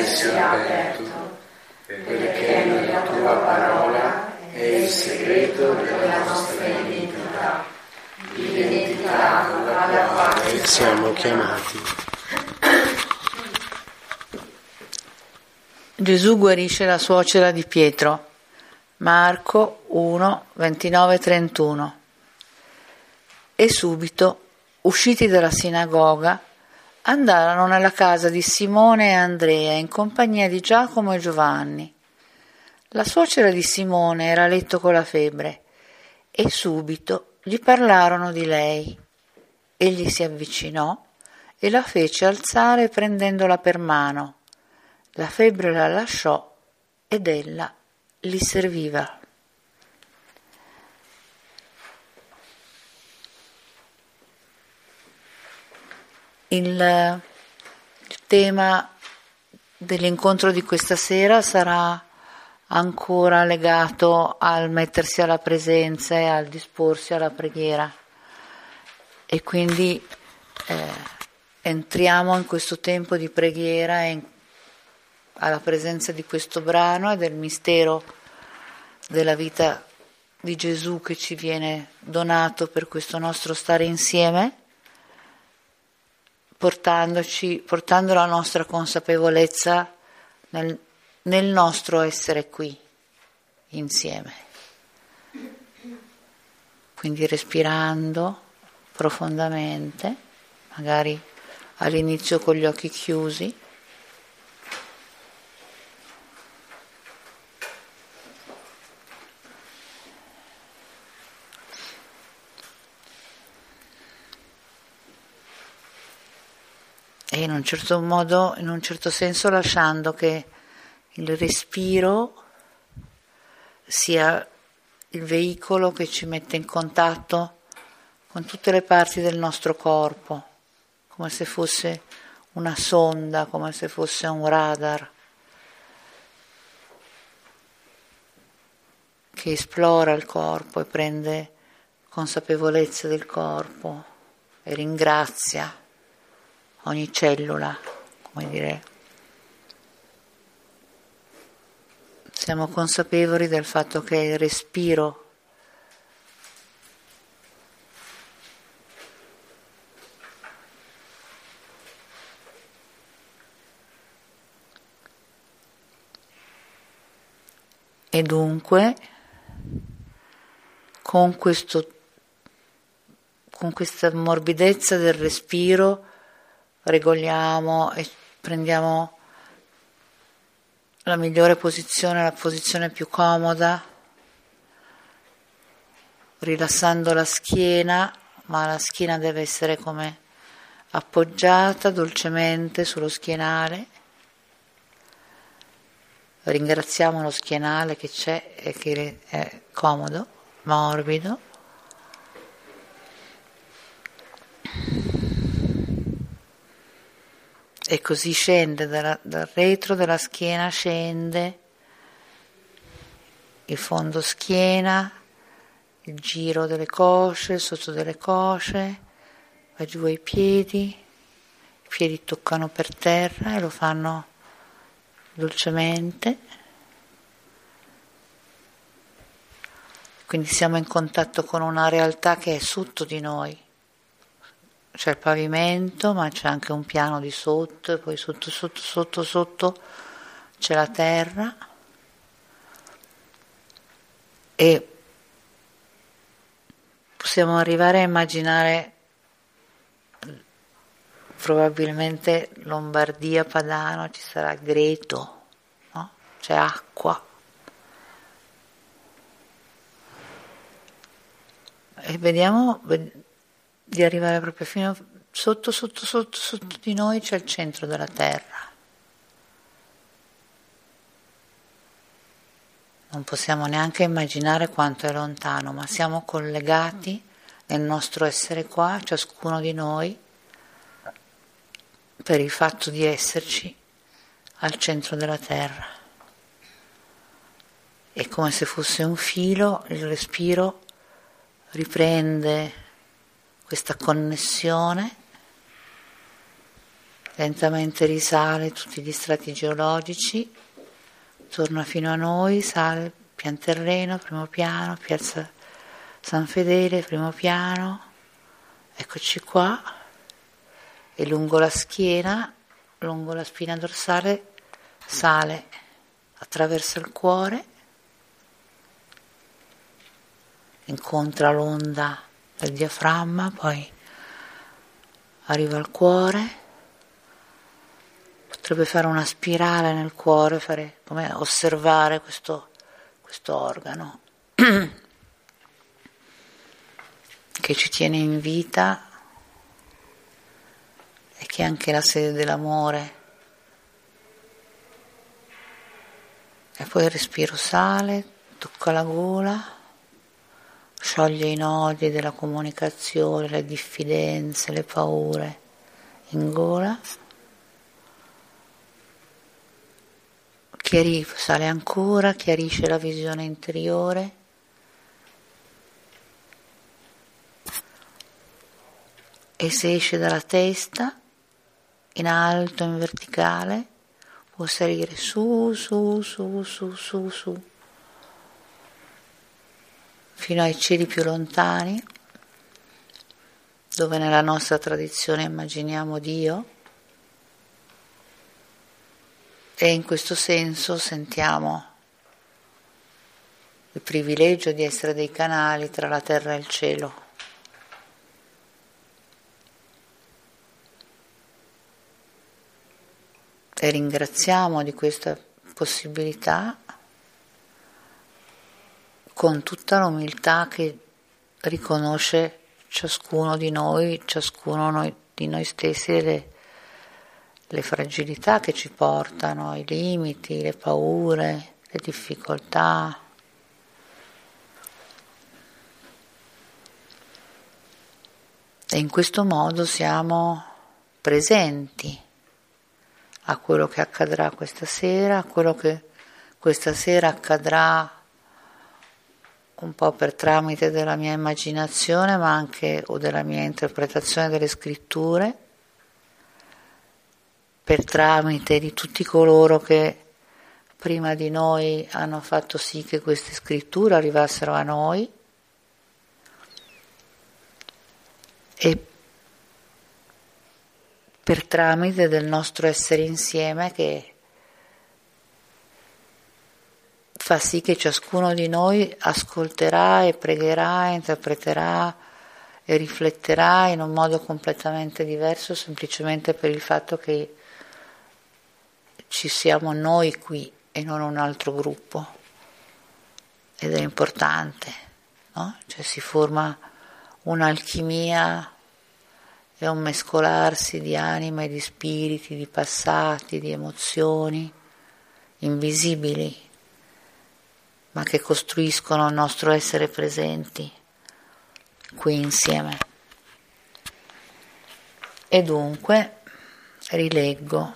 cuore sia aperto, perché nella tua parola è il segreto della nostra identità, l'identità alla quale siamo chiamati. Gesù guarisce la suocera di Pietro. Marco 1, 29-31. E subito, usciti dalla sinagoga, andarono nella casa di Simone e Andrea in compagnia di Giacomo e Giovanni. La suocera di Simone era a letto con la febbre e subito gli parlarono di lei. Egli si avvicinò e la fece alzare prendendola per mano. La febbre la lasciò ed ella li serviva. Il tema dell'incontro di questa sera sarà ancora legato al mettersi alla presenza e al disporsi alla preghiera, e quindi entriamo in questo tempo di preghiera e alla presenza di questo brano e del mistero della vita di Gesù che ci viene donato per questo nostro stare insieme, portando la nostra consapevolezza nel nostro essere qui insieme. Quindi respirando profondamente, magari all'inizio con gli occhi chiusi, e in un certo modo, in un certo senso lasciando che il respiro sia il veicolo che ci mette in contatto con tutte le parti del nostro corpo, come se fosse una sonda, come se fosse un radar che esplora il corpo e prende consapevolezza del corpo e ringrazia ogni cellula, come dire. Siamo consapevoli del fatto che il respiro e dunque con questa morbidezza del respiro regoliamo e prendiamo la migliore posizione, la posizione più comoda, rilassando la schiena, ma la schiena deve essere come appoggiata dolcemente sullo schienale. Ringraziamo lo schienale che c'è e che è comodo, morbido. E così scende dal retro della schiena, scende il fondo schiena, il giro delle cosce, sotto delle cosce, va giù ai piedi, i piedi toccano per terra e lo fanno dolcemente. Quindi siamo in contatto con una realtà che è sotto di noi. C'è il pavimento, ma c'è anche un piano di sotto, e poi sotto c'è la terra, e possiamo arrivare a immaginare probabilmente Lombardia, Padano, ci sarà greto, no? C'è acqua. E vediamo di arrivare proprio fino sotto di noi c'è il centro della terra. Non possiamo neanche immaginare quanto è lontano, ma siamo collegati nel nostro essere qua, ciascuno di noi, per il fatto di esserci al centro della terra. È come se fosse un filo, il respiro riprende questa connessione lentamente risale tutti gli strati geologici, torna fino a noi, sale pian terreno, primo piano, piazza San Fedele, primo piano, eccoci qua, e lungo la schiena, lungo la spina dorsale, sale, attraversa il cuore, incontra l'onda del diaframma, poi arriva al cuore, potrebbe fare una spirale nel cuore, fare come osservare questo organo che ci tiene in vita e che è anche la sede dell'amore. E poi il respiro sale, tocca la gola, scioglie i nodi della comunicazione, le diffidenze, le paure in gola, sale ancora, chiarisce la visione interiore, e se esce dalla testa, in alto, in verticale, può salire su, fino ai cieli più lontani, dove nella nostra tradizione immaginiamo Dio, e in questo senso sentiamo il privilegio di essere dei canali tra la terra e il cielo. E ringraziamo di questa possibilità con tutta l'umiltà che riconosce ciascuno di noi di noi stessi, le fragilità che ci portano, i limiti, le paure, le difficoltà. E in questo modo siamo presenti a quello che accadrà questa sera, a quello che questa sera accadrà un po' per tramite della mia immaginazione, ma anche o della mia interpretazione delle scritture, per tramite di tutti coloro che prima di noi hanno fatto sì che queste scritture arrivassero a noi, e per tramite del nostro essere insieme, che fa sì che ciascuno di noi ascolterà e pregherà, interpreterà e rifletterà in un modo completamente diverso, semplicemente per il fatto che ci siamo noi qui e non un altro gruppo. Ed è importante, no? Cioè si forma un'alchimia e un mescolarsi di anima e di spiriti, di passati, di emozioni invisibili, ma che costruiscono il nostro essere presenti qui insieme. E dunque rileggo: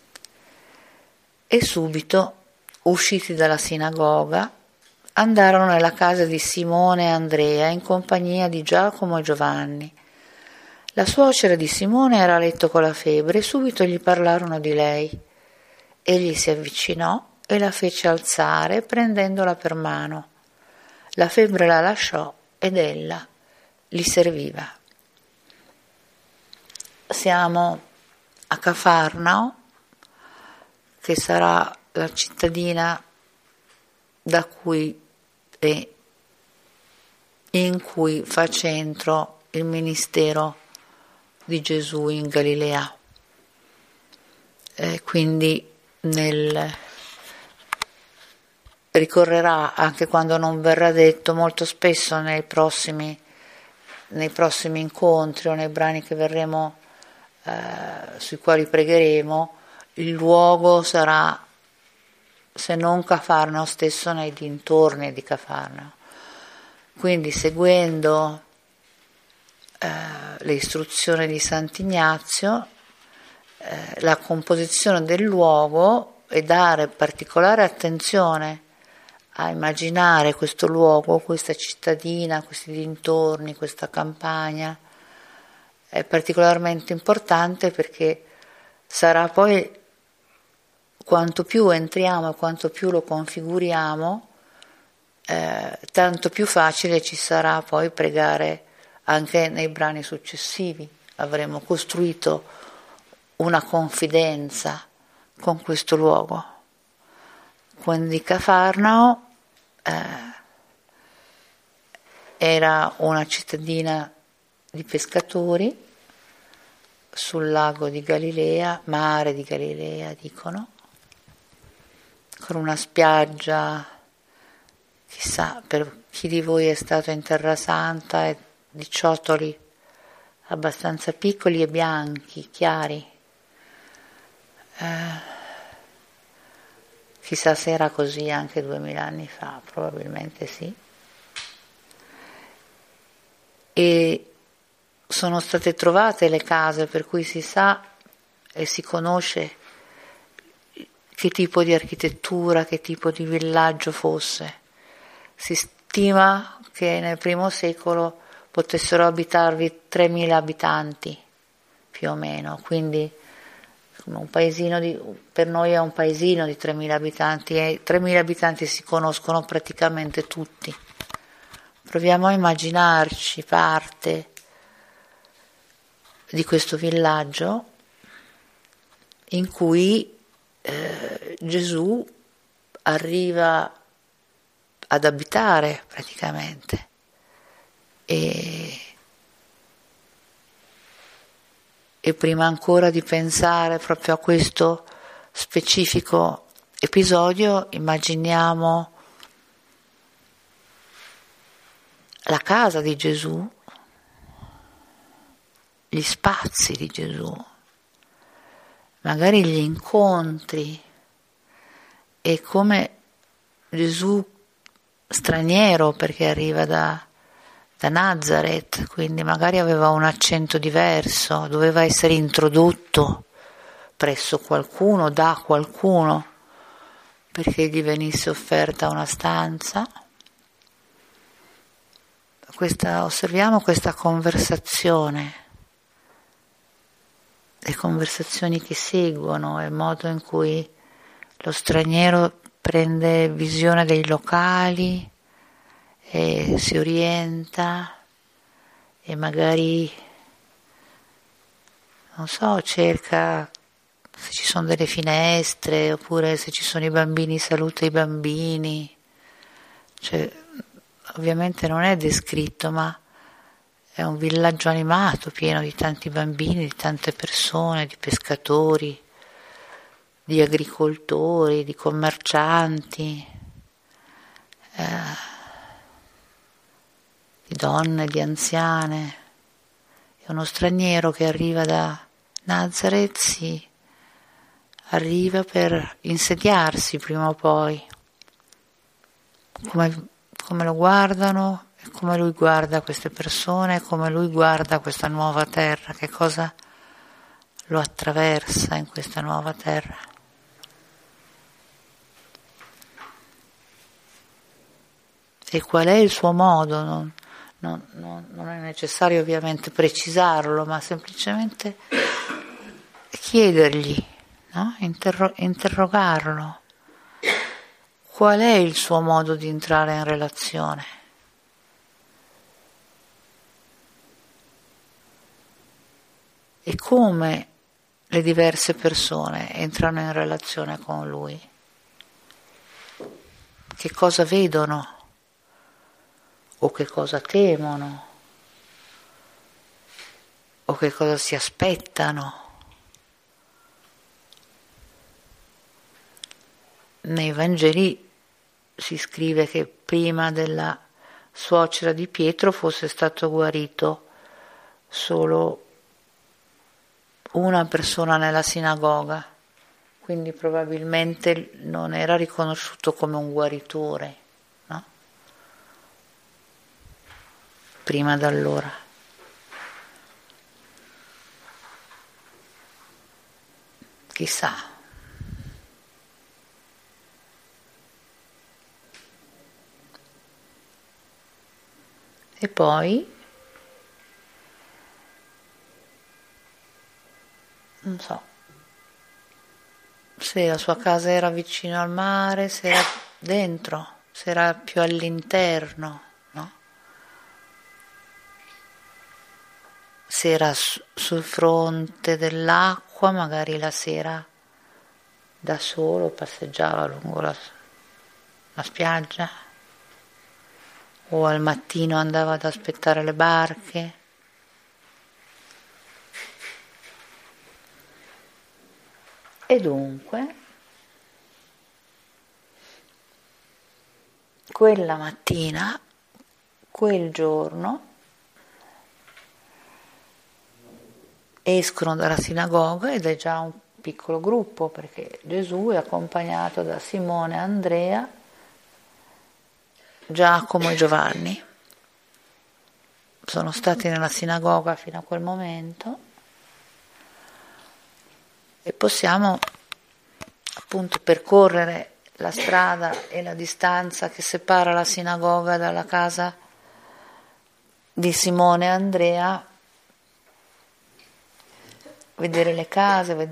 e subito, usciti dalla sinagoga, andarono nella casa di Simone e Andrea in compagnia di Giacomo e Giovanni. La suocera di Simone era a letto con la febbre e subito gli parlarono di lei. Egli si avvicinò e la fece alzare prendendola per mano. La febbre la lasciò ed ella li serviva. Siamo a Cafarnao, che sarà la cittadina da cui e in cui fa centro il ministero di Gesù in Galilea. Quindi ricorrerà anche quando non verrà detto, molto spesso nei prossimi incontri o nei brani che verremo sui quali pregheremo, il luogo sarà, se non Cafarnao stesso, nei dintorni di Cafarnao. Quindi, seguendo le istruzioni di Sant'Ignazio, la composizione del luogo e dare particolare attenzione a immaginare questo luogo, questa cittadina, questi dintorni, questa campagna, è particolarmente importante, perché sarà poi, quanto più entriamo e quanto più lo configuriamo, tanto più facile ci sarà poi pregare anche nei brani successivi. Avremo costruito una confidenza con questo luogo. Quindi Cafarnao era una cittadina di pescatori sul lago di Galilea, mare di Galilea dicono, con una spiaggia, chissà, per chi di voi è stato in Terra Santa, e di ciottoli abbastanza piccoli e bianchi, chiari. Chissà se era così anche 2000 anni fa, probabilmente sì. E sono state trovate le case per cui si sa e si conosce che tipo di architettura, che tipo di villaggio fosse. Si stima che nel I secolo potessero abitarvi 3.000 abitanti, più o meno, quindi un paesino per noi è un paesino di 3.000 abitanti, e 3.000 abitanti si conoscono praticamente tutti. Proviamo a immaginarci parte di questo villaggio in cui Gesù arriva ad abitare praticamente e prima ancora di pensare proprio a questo specifico episodio immaginiamo la casa di Gesù, gli spazi di Gesù, magari gli incontri, e come Gesù straniero, perché arriva da Nazareth, quindi magari aveva un accento diverso, doveva essere introdotto presso qualcuno, da qualcuno, perché gli venisse offerta una stanza. Osserviamo questa conversazione, le conversazioni che seguono, il modo in cui lo straniero prende visione dei locali e si orienta e magari, non so, cerca se ci sono delle finestre, oppure se ci sono i bambini saluta i bambini. Cioè, ovviamente non è descritto, ma è un villaggio animato, pieno di tanti bambini, di tante persone, di pescatori, di agricoltori, di commercianti, di donne, di anziane. E uno straniero che arriva da Nazareth arriva per insediarsi prima o poi. Come lo guardano e come lui guarda queste persone, come lui guarda questa nuova terra, che cosa lo attraversa in questa nuova terra. E qual è il suo modo? Non è necessario ovviamente precisarlo, ma semplicemente chiedergli, no? Interrogarlo. Qual è il suo modo di entrare in relazione? E come le diverse persone entrano in relazione con lui? Che cosa vedono? O che cosa temono? O che cosa si aspettano? Nei Vangeli si scrive che prima della suocera di Pietro fosse stato guarito solo una persona nella sinagoga, quindi probabilmente non era riconosciuto come un guaritore, no? Prima d'allora. Chissà. E poi, non so, se la sua casa era vicino al mare, se era dentro, se era più all'interno, no? Se era sul fronte dell'acqua, magari la sera da solo passeggiava lungo la spiaggia, o al mattino andava ad aspettare le barche. E dunque, quella mattina, quel giorno, escono dalla sinagoga ed è già un piccolo gruppo, perché Gesù è accompagnato da Simone, Andrea, Giacomo e Giovanni. Sono stati nella sinagoga fino a quel momento e possiamo appunto percorrere la strada e la distanza che separa la sinagoga dalla casa di Simone e Andrea, vedere le case,